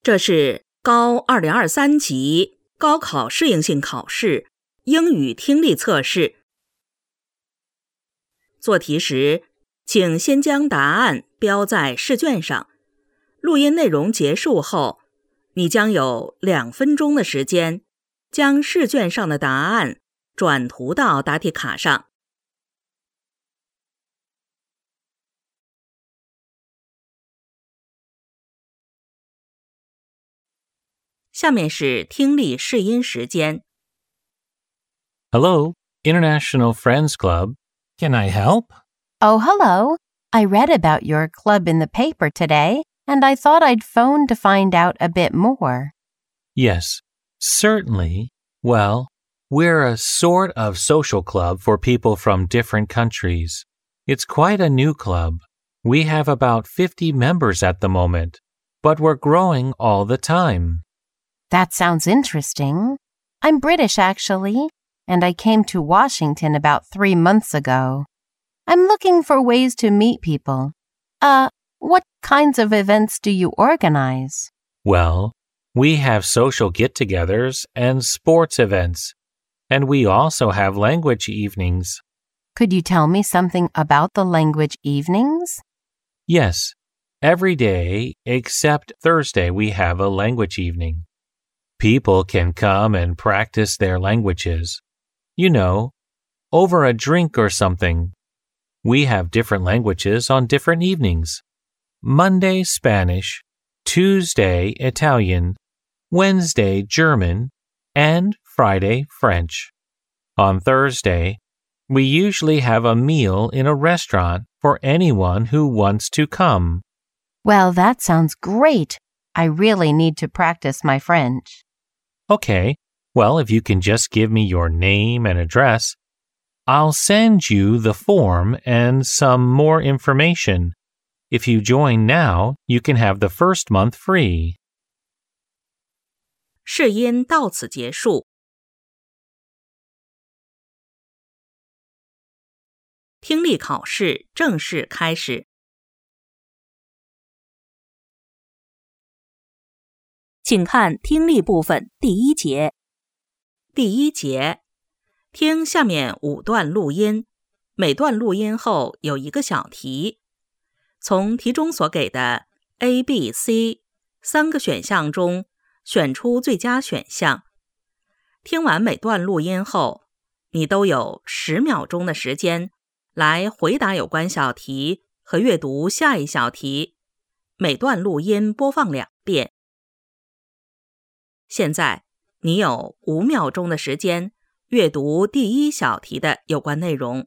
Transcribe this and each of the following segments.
这是高2023级高考适应性考试英语听力测试。做题时，请先将答案标在试卷上。录音内容结束后，你将有2分钟的时间，将试卷上的答案转涂到答题卡上。下面是听力试音时间。 Hello, International Friends Club. Can I help? Oh, hello. I read about your club in the paper today, and I thought I'd phone to find out a bit more. Yes, certainly. Well, we're a sort of social club for people from different countries. It's quite a new club. We have about 50 members at the moment, but we're growing all the time. That sounds interesting. I'm British, actually, and I came to Washington about 3 months ago. I'm looking for ways to meet people. What kinds of events do you organize? Well, we have social get-togethers and sports events, and we also have language evenings. Could you tell me something about the language evenings? Yes, every day except Thursday we have a language evening. People can come and practice their languages. You know, over a drink or something. We have different languages on different evenings. Monday, Spanish, Tuesday, Italian, Wednesday, German, and Friday, French. On Thursday, we usually have a meal in a restaurant for anyone who wants to come. Well, that sounds great. I really need to practice my French. Okay, well, if you can just give me your name and address, I'll send you the form and some more information. If you join now, you can have the first month free. 试音到此结束。听力考试正式开始。请看听力部分第1节。第1节，听下面5段录音，每段录音后有一个小题。从题中所给的 A、B、C 3个选项中选出最佳选项。听完每段录音后，你都有10秒钟的时间来回答有关小题和阅读下一小题。每段录音播放2遍。现在你有5秒钟的时间阅读第1小题的有关内容。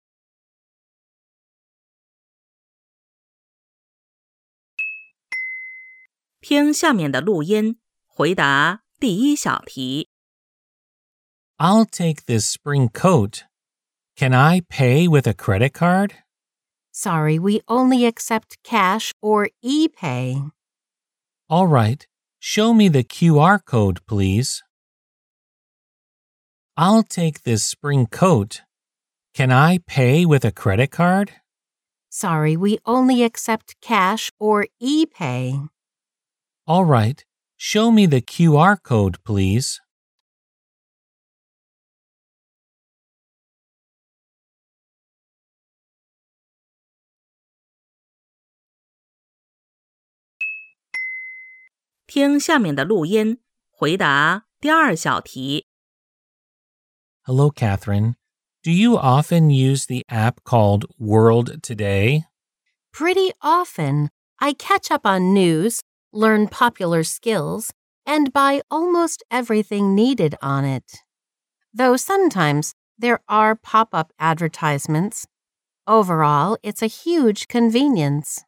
听下面的录音，回答第1小题。 I'll take this spring coat. Can I pay with a credit card? Sorry, we only accept cash or e-pay. All right, show me the QR code, please. I'll take this spring coat. Can I pay with a credit card? Sorry, we only accept cash or e-pay. All right, show me the QR code, please. “听下面的录音，回答第2小题。 Hello, Catherine. Do you often use the app called World Today? Pretty often. I catch up on news, learn popular skills, and buy almost everything needed on it. Though sometimes there are pop-up advertisements. Overall, it's a huge convenience.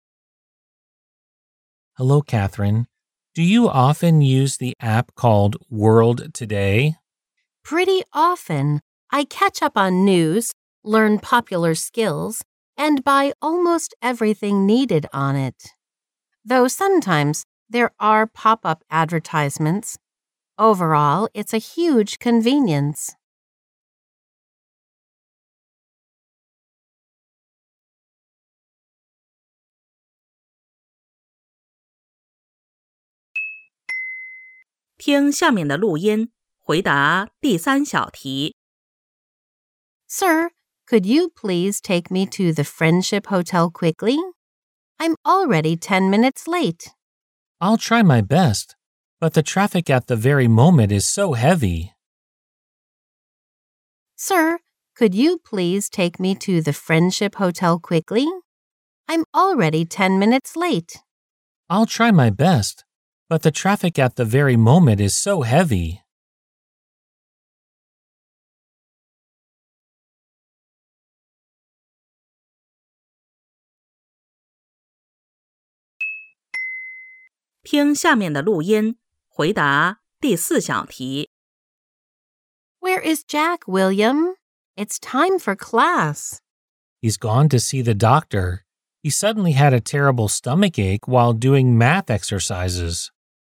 Hello, Catherine. Do you often use the app called World Today? Pretty often. I catch up on news, learn popular skills, and buy almost everything needed on it. Though sometimes there are pop-up advertisements. Overall, it's a huge convenience. 听下面的录音，回答第3小题。 Sir, could you please take me to the Friendship Hotel quickly? I'm already 10 minutes late. I'll try my best, but the traffic at the very moment is so heavy. Sir, could you please take me to the Friendship Hotel quickly? I'm already 10 minutes late. I'll try my best, but the traffic at the very moment is so heavy. 听下面的录音，回答第4小题。 Where is Jack, William? It's time for class. He's gone to see the doctor. He suddenly had a terrible stomach ache while doing math exercises.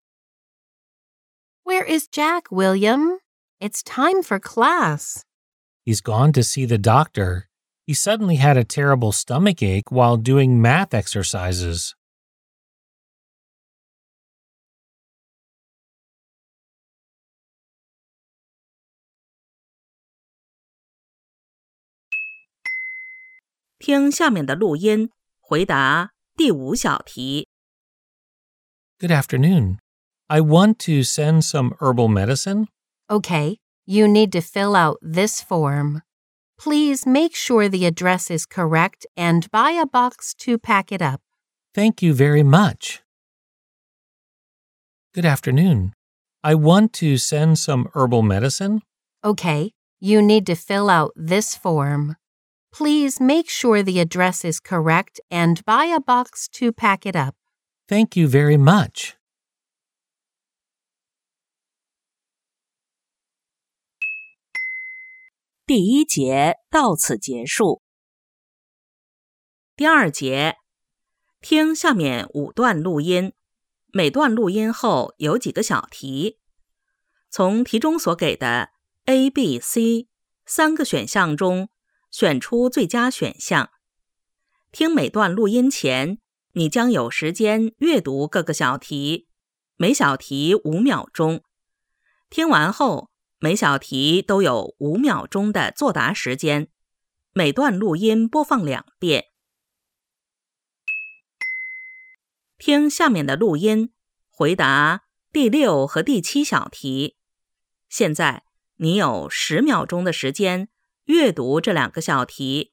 Where is Jack, William? It's time for class. He's gone to see the doctor. He suddenly had a terrible stomach ache while doing math exercises. 听下面的录音，回答第5小题。Good afternoon. I want to send some herbal medicine. Okay, you need to fill out this form. Please make sure the address is correct and buy a box to pack it up. Thank you very much. Good afternoon. I want to send some herbal medicine. Okay, you need to fill out this form. Please make sure the address is correct and buy a box to pack it up. Thank you very much. 第1节到此结束。第2节，听下面5段录音，每段录音后有几个小题。从题中所给的 A、B、C 3个选项中选出最佳选项。听每段录音前，你将有时间阅读各个小题，每小题5秒钟。听完后，每小题都有5秒钟的作答时间，每段录音播放2遍。听下面的录音，回答第6和第7小题。现在你有10秒钟的时间阅读这2个小题。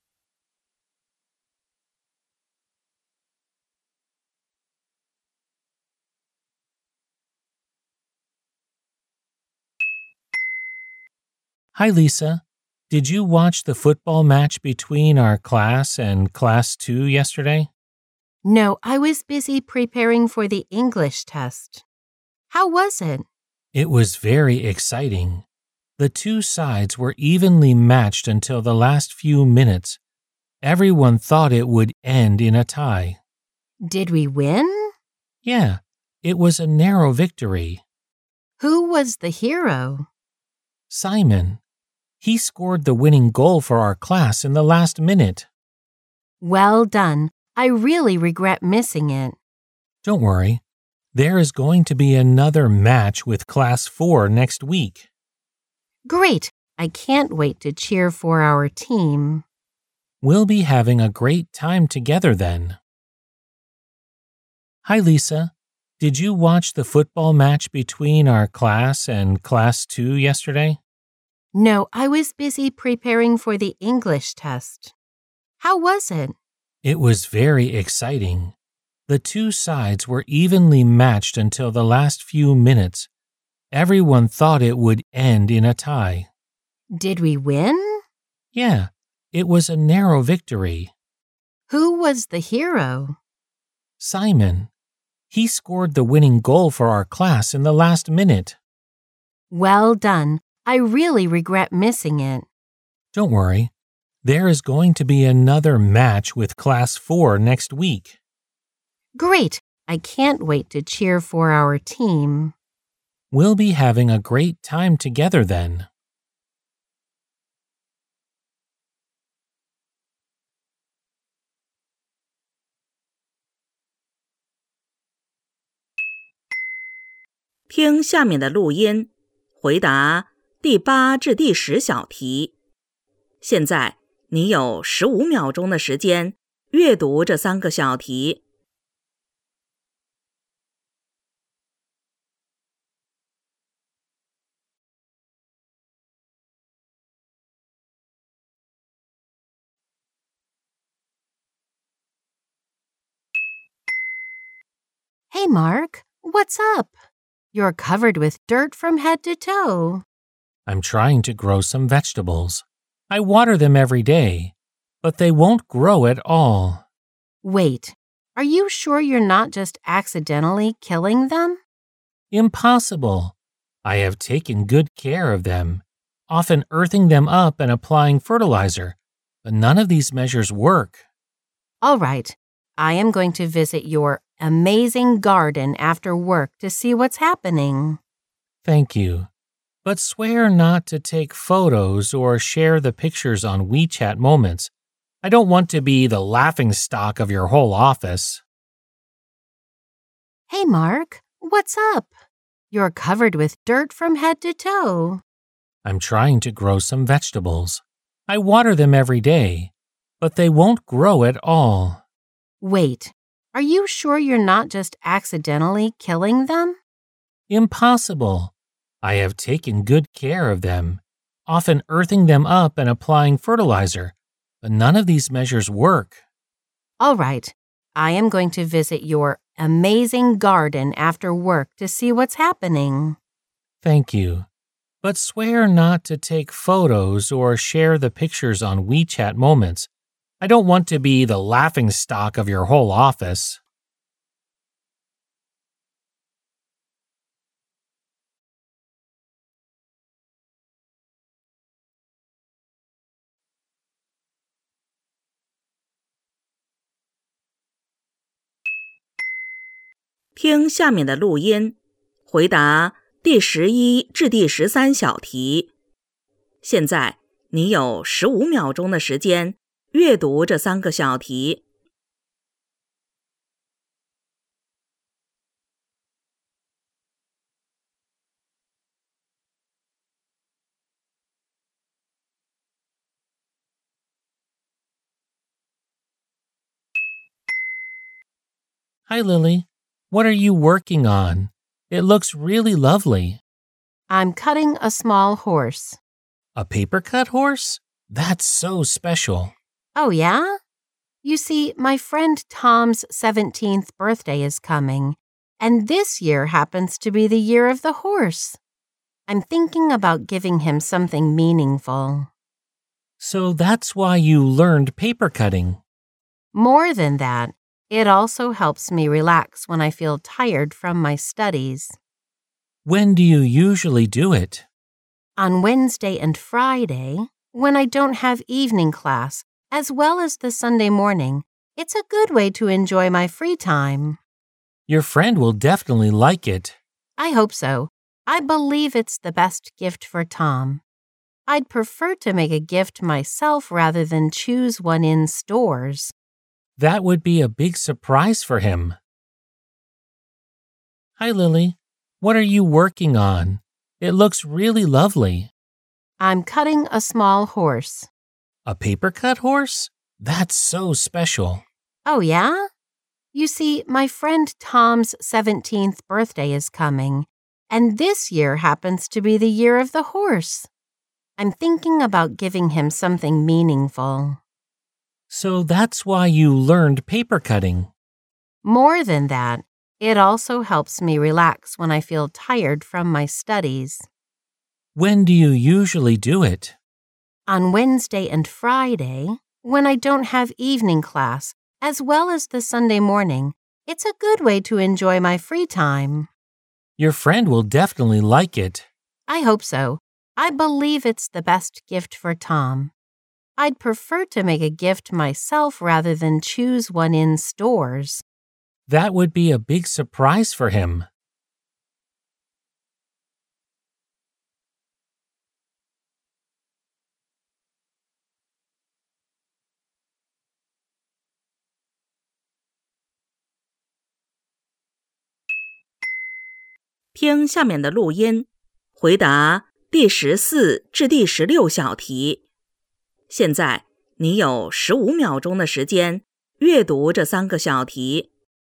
Hi, Lisa. Did you watch the football match between our class and Class 2 yesterday? No, I was busy preparing for the English test. How was it? It was very exciting. The two sides were evenly matched until the last few minutes. Everyone thought it would end in a tie. Did we win? Yeah, it was a narrow victory. Who was the hero? Simon. He scored the winning goal for our class in the last minute. Well done. I really regret missing it. Don't worry. There is going to be another match with Class 4 next week. Great. I can't wait to cheer for our team. We'll be having a great time together then. Hi, Lisa. Did you watch the football match between our class and Class 2 yesterday? No, I was busy preparing for the English test. How was it? It was very exciting. The two sides were evenly matched until the last few minutes. Everyone thought it would end in a tie. Did we win? Yeah, it was a narrow victory. Who was the hero? Simon. He scored the winning goal for our class in the last minute. Well done. I really regret missing it. Don't worry. There is going to be another match with Class 4 next week. Great. I can't wait to cheer for our team. We'll be having a great time together then. 听下面的录音，回答第8至第10小题。现在你有15秒钟的时间阅读这3个小题。 Hey, Mark, what's up? You're covered with dirt from head to toe. I'm trying to grow some vegetables. I water them every day, but they won't grow at all. Wait, are you sure you're not just accidentally killing them? Impossible. I have taken good care of them, often earthing them up and applying fertilizer, but none of these measures work. All right, I am going to visit your amazing garden after work to see what's happening. Thank you. But swear not to take photos or share the pictures on WeChat Moments. I don't want to be the laughingstock of your whole office. Hey, Mark, what's up? You're covered with dirt from head to toe. I'm trying to grow some vegetables. I water them every day, but they won't grow at all. Wait, are you sure you're not just accidentally killing them? Impossible. I have taken good care of them, often earthing them up and applying fertilizer, but none of these measures work. All right, I am going to visit your amazing garden after work to see what's happening. Thank you. But swear not to take photos or share the pictures on WeChat Moments. I don't want to be the laughingstock of your whole office. 听下面的录音，回答第11至第13小题。现在你有15秒钟的时间阅读这3个小题。 Hi, Lily. What are you working on? It looks really lovely. I'm cutting a small horse. A paper cut horse? That's so special. Oh, yeah? You see, my friend Tom's 17th birthday is coming, and this year happens to be the year of the horse. I'm thinking about giving him something meaningful. So that's why you learned paper cutting. More than that, it also helps me relax when I feel tired from my studies. When do you usually do it? On Wednesday and Friday, when I don't have evening class, as well as the Sunday morning, it's a good way to enjoy my free time. Your friend will definitely like it. I hope so. I believe it's the best gift for Tom. I'd prefer to make a gift myself rather than choose one in stores. That would be a big surprise for him. Hi, Lily. What are you working on? It looks really lovely. I'm cutting a small horse. A paper cut horse? That's so special. Oh, yeah? You see, my friend Tom's 17th birthday is coming, and this year happens to be the year of the horse. I'm thinking about giving him something meaningful. So that's why you learned paper cutting. More than that, it also helps me relax when I feel tired from my studies. When do you usually do it? On Wednesday and Friday, when I don't have evening class, as well as the Sunday morning, it's a good way to enjoy my free time. Your friend will definitely like it. I hope so. I believe it's the best gift for Tom. I'd prefer to make a gift myself rather than choose one in stores. That would be a big surprise for him. 听下面的录音，回答第14至第16小题。现在你有15秒钟的时间阅读这3个小题。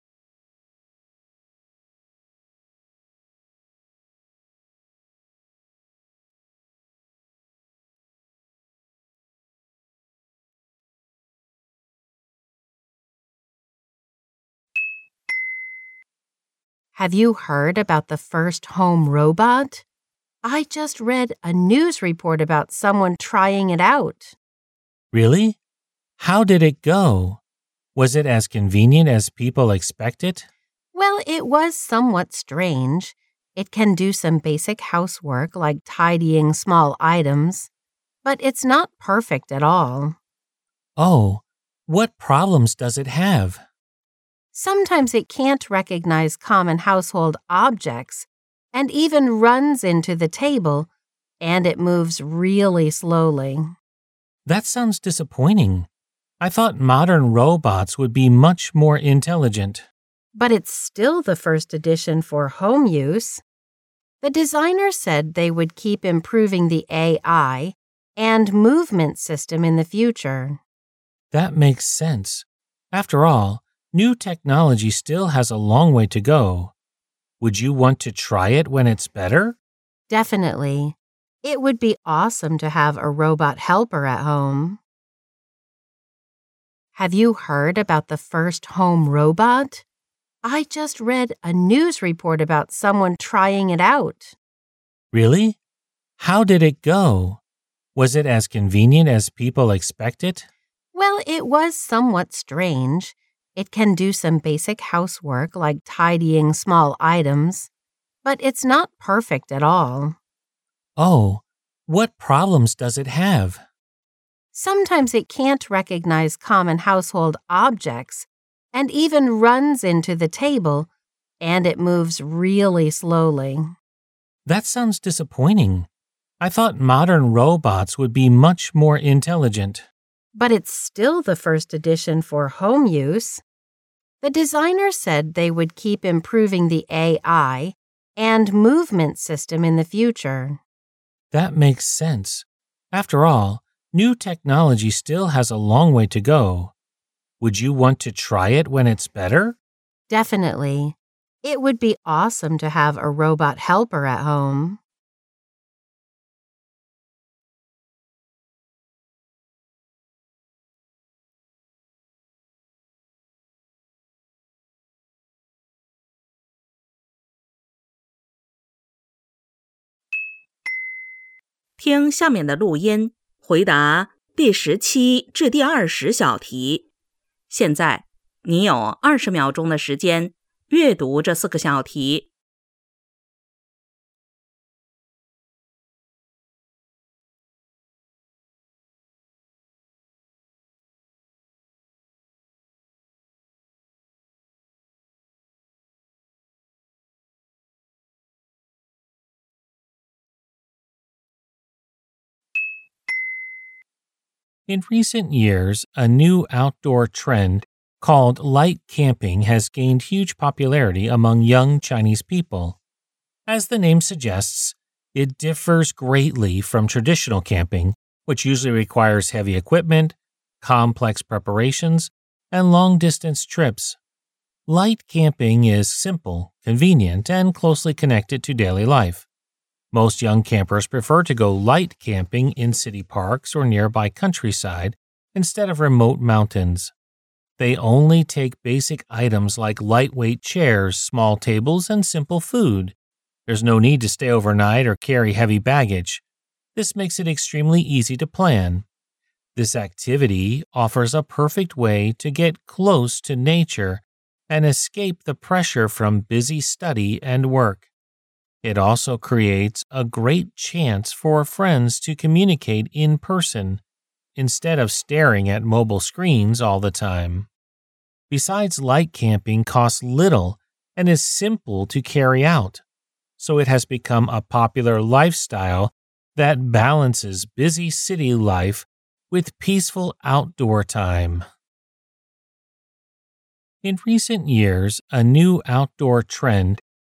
Have you heard about the first home robot? I just read a news report about someone trying it out. Really? How did it go? Was it as convenient as people expect it? Well, it was somewhat strange. It can do some basic housework like tidying small items, but it's not perfect at all. Oh, what problems does it have? Sometimes it can't recognize common household objects and even runs into the table, and it moves really slowly. That sounds disappointing. I thought modern robots would be much more intelligent. But it's still the first edition for home use. The designers said they would keep improving the AI and movement system in the future. That makes sense. After all, new technology still has a long way to go. Would you want to try it when it's better? Definitely. It would be awesome to have a robot helper at home. Have you heard about the first home robot? I just read a news report about someone trying it out. Really? How did it go? Was it as convenient as people expect it? Well, it was somewhat strange. It can do some basic housework like tidying small items, but it's not perfect at all. Oh, what problems does it have? Sometimes it can't recognize common household objects and even runs into the table, and it moves really slowly. That sounds disappointing. I thought modern robots would be much more intelligent. But it's still the first edition for home use. The designers said they would keep improving the AI and movement system in the future. That makes sense. After all, new technology still has a long way to go. Would you want to try it when it's better? Definitely. It would be awesome to have a robot helper at home. 听下面的录音，回答第17至第20小题。现在你有20秒钟的时间阅读这4个小题。 In recent years, a new outdoor trend called light camping has gained huge popularity among young Chinese people. As the name suggests, it differs greatly from traditional camping, which usually requires heavy equipment, complex preparations, and long-distance trips. Light camping is simple, convenient, and closely connected to daily life. Most young campers prefer to go light camping in city parks or nearby countryside instead of remote mountains. They only take basic items like lightweight chairs, small tables, and simple food. There's no need to stay overnight or carry heavy baggage. This makes it extremely easy to plan. This activity offers a perfect way to get close to nature and escape the pressure from busy study and work. It also creates a great chance for friends to communicate in person, instead of staring at mobile screens all the time. Besides, light camping costs little and is simple to carry out, so it has become a popular lifestyle that balances busy city life with peaceful outdoor time. In recent years, a new outdoor trend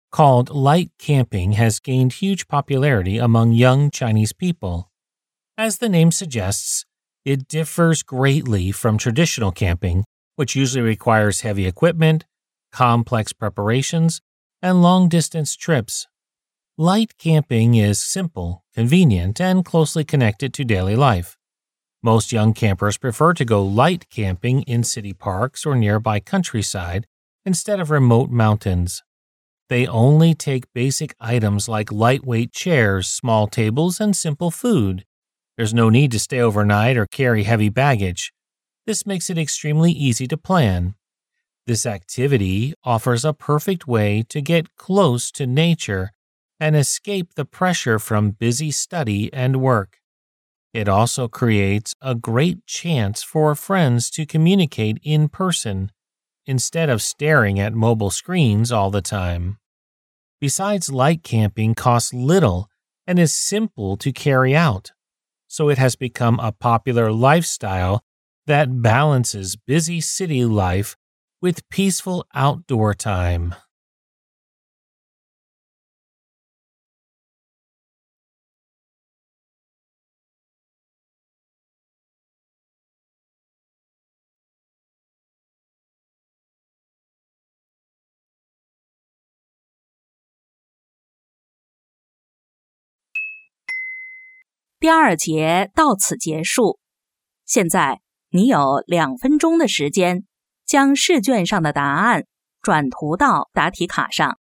called light camping has gained huge popularity among young Chinese people. As the name suggests, it differs greatly from traditional camping, which usually requires heavy equipment, complex preparations, and long-distance trips. Light camping is simple, convenient, and closely connected to daily life. Most young campers prefer to go light camping in city parks or nearby countryside instead of remote mountains. They only take basic items like lightweight chairs, small tables, and simple food. There's no need to stay overnight or carry heavy baggage. This makes it extremely easy to plan. This activity offers a perfect way to get close to nature and escape the pressure from busy study and work. It also creates a great chance for friends to communicate in person instead of staring at mobile screens all the time. Besides, light camping costs little and is simple to carry out, so it has become a popular lifestyle that balances busy city life with peaceful outdoor time. 第二节到此结束。现在你有2分钟的时间，将试卷上的答案转涂到答题卡上。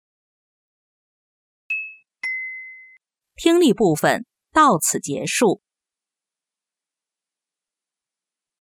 听力部分到此结束。